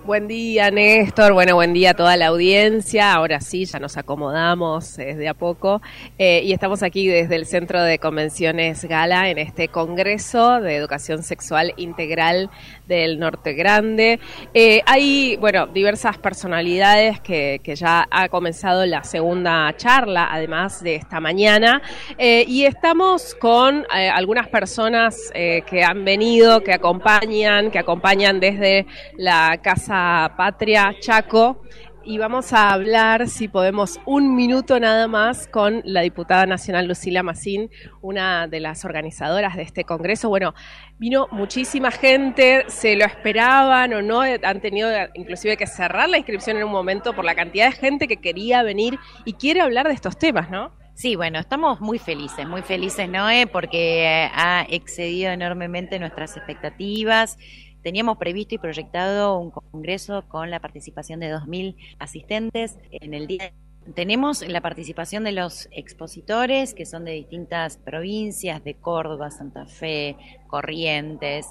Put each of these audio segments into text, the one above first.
Buen día, Néstor. Bueno, buen día a toda la audiencia. Ahora sí, ya nos acomodamos de a poco y estamos aquí desde el Centro de Convenciones Gala en este Congreso de Educación Sexual Integral del Norte Grande. Hay, bueno, diversas personalidades que ya ha comenzado la segunda charla, además de esta mañana, y estamos con algunas personas que han venido, que acompañan desde la Casa Patria Chaco, y vamos a hablar, si podemos, un minuto nada más con la diputada nacional Lucila Massín, una de las organizadoras de este congreso. Bueno, vino muchísima gente, se lo esperaban o no, han tenido inclusive que cerrar la inscripción en un momento por la cantidad de gente que quería venir y quiere hablar de estos temas, ¿no? Sí, bueno, estamos muy felices, Noé, porque ha excedido enormemente nuestras expectativas. Teníamos previsto y proyectado un congreso con la participación de 2.000 asistentes. En el día tenemos la participación de los expositores, que son de distintas provincias, de Córdoba, Santa Fe, Corrientes,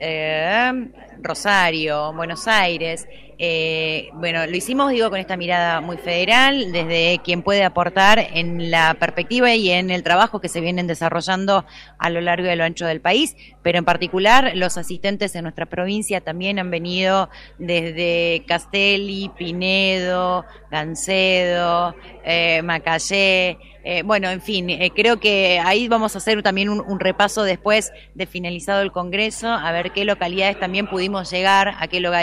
Rosario, Buenos Aires. Bueno, lo hicimos, con esta mirada muy federal, desde quien puede aportar en la perspectiva y en el trabajo que se vienen desarrollando a lo largo y a lo ancho del país, pero en particular los asistentes en nuestra provincia también han venido desde Castelli, Pinedo, Gancedo, Macallé. Bueno, en fin, creo que ahí vamos a hacer también un repaso después de finalizado el Congreso, a ver qué localidades también pudimos llegar,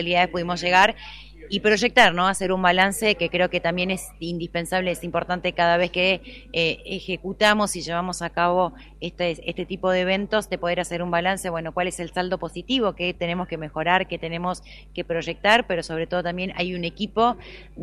y proyectar, ¿no? Hacer un balance que creo que también es indispensable, es importante cada vez que ejecutamos y llevamos a cabo este tipo de eventos, de poder hacer un balance, bueno, cuál es el saldo positivo, qué tenemos que mejorar, qué tenemos que proyectar, pero sobre todo también hay un equipo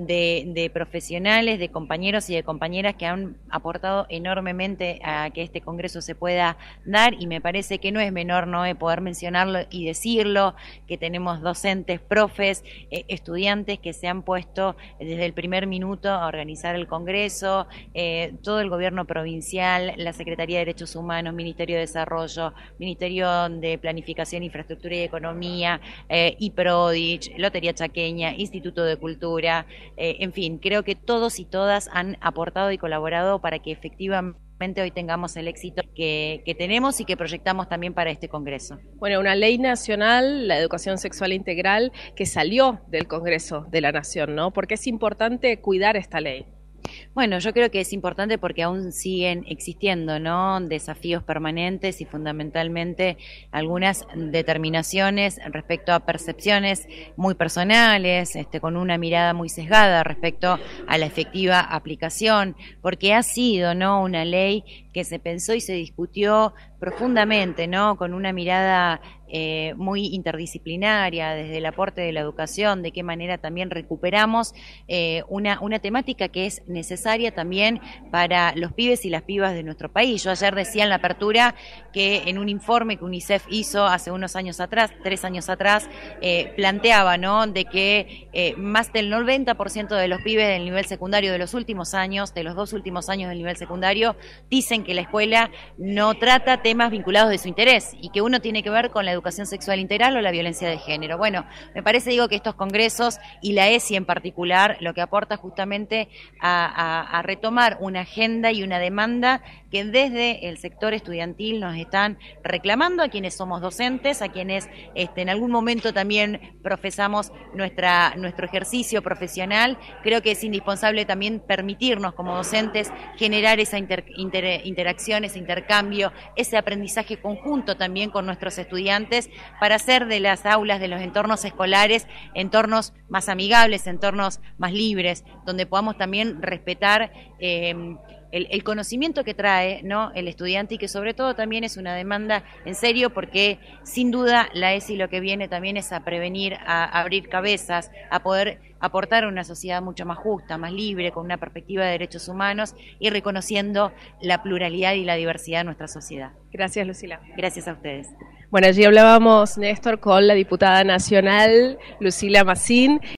de profesionales, de compañeros y de compañeras que han aportado enormemente a que este congreso se pueda dar, y me parece que no es menor, ¿no?, poder mencionarlo y decirlo, que tenemos docentes, profes, estudiantes que se han puesto desde el primer minuto a organizar el Congreso, todo el gobierno provincial, la Secretaría de Derechos Humanos, Ministerio de Desarrollo, Ministerio de Planificación, Infraestructura y Economía, IPRODICH, Lotería Chaqueña, Instituto de Cultura, en fin, creo que todos y todas han aportado y colaborado para que efectivamente hoy tengamos el éxito que tenemos y que proyectamos también para este Congreso. Bueno, una ley nacional, la educación sexual integral, que salió del Congreso de la Nación, ¿no? ¿Por qué es importante cuidar esta ley? Bueno, yo creo que es importante porque aún siguen existiendo, ¿no?, desafíos permanentes y fundamentalmente algunas determinaciones respecto a percepciones muy personales, con una mirada muy sesgada respecto a la efectiva aplicación, porque ha sido, ¿no?, una ley que se pensó y se discutió profundamente, ¿no?, con una mirada muy interdisciplinaria, desde el aporte de la educación, de qué manera también recuperamos una temática que es necesaria también para los pibes y las pibas de nuestro país. Yo ayer decía en la apertura que en un informe que UNICEF hizo hace unos años atrás, 3 años atrás, planteaba, ¿no?, de que más del 90% de los pibes del nivel secundario de los últimos años, de los 2 últimos años del nivel secundario, dicen que la escuela no trata temas vinculados de su interés y que uno tiene que ver con la educación sexual integral o la violencia de género. Bueno, me parece, que estos congresos y la ESI en particular lo que aporta justamente a retomar una agenda y una demanda que desde el sector estudiantil nos están reclamando a quienes somos docentes, a quienes en algún momento también profesamos nuestro ejercicio profesional. Creo que es indispensable también permitirnos como docentes generar esa interacción, ese intercambio, ese aprendizaje conjunto también con nuestros estudiantes para hacer de las aulas, de los entornos escolares, entornos más amigables, entornos más libres, donde podamos también respetar el conocimiento que trae, ¿no?, el estudiante, y que sobre todo también es una demanda en serio, porque sin duda la ESI lo que viene también es a prevenir, a abrir cabezas, a poder aportar a una sociedad mucho más justa, más libre, con una perspectiva de derechos humanos y reconociendo la pluralidad y la diversidad de nuestra sociedad. Gracias, Lucila. Gracias a ustedes. Bueno, allí hablábamos, Néstor, con la diputada nacional Lucila Massín.